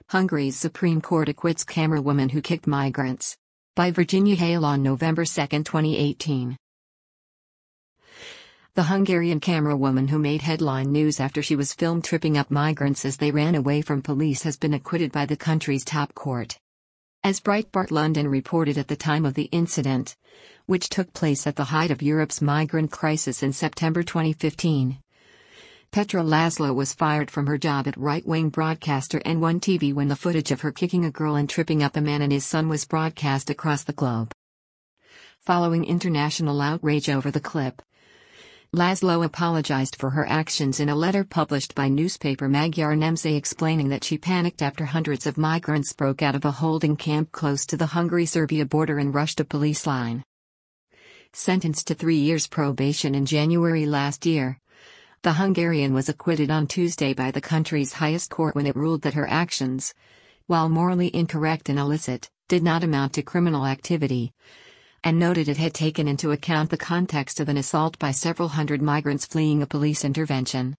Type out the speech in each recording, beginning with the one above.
Hungary's Supreme Court acquits camerawoman who kicked migrants. By Virginia Hale on November 2, 2018. The Hungarian camerawoman who made headline news after she was filmed tripping up migrants as they ran away from police has been acquitted by the country's top court. As Breitbart London reported at the time of the incident, which took place at the height of Europe's migrant crisis in September 2015, Petra Laszlo was fired from her job at right-wing broadcaster N1 TV when the footage of her kicking a girl and tripping up a man and his son was broadcast across the globe. Following international outrage over the clip, Laszlo apologized for her actions in a letter published by newspaper Magyar Nemzet explaining that she panicked after hundreds of migrants broke out of a holding camp close to the Hungary-Serbia border and rushed a police line. Sentenced to 3 years probation in January last year, the Hungarian was acquitted on Tuesday by the country's highest court when it ruled that her actions, while morally incorrect and illicit, did not amount to criminal activity, and noted it had taken into account the context of an assault by several hundred migrants fleeing a police intervention.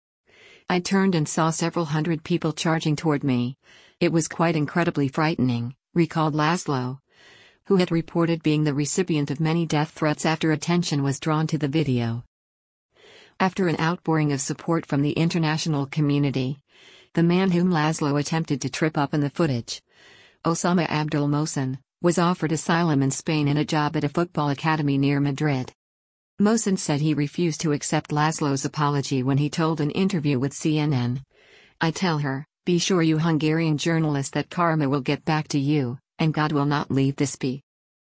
"I turned and saw several hundred people charging toward me. It was quite incredibly frightening," recalled Laszlo, who had reported being the recipient of many death threats after attention was drawn to the video. After an outpouring of support from the international community, the man whom Laszlo attempted to trip up in the footage, Osama Abdul Mohsen, was offered asylum in Spain and a job at a football academy near Madrid. Mohsen said he refused to accept Laszlo's apology when he told an interview with CNN, "I tell her, be sure you Hungarian journalist that karma will get back to you, and God will not leave this be."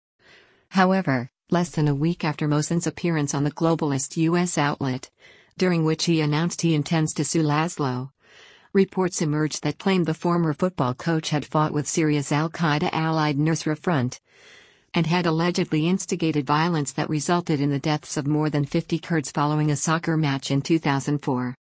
However, less than a week after Mohsen's appearance on the globalist U.S. outlet, during which he announced he intends to sue Laszlo, reports emerged that claimed the former football coach had fought with Syria's al-Qaeda-allied Nusra Front, and had allegedly instigated violence that resulted in the deaths of more than 50 Kurds following a soccer match in 2004.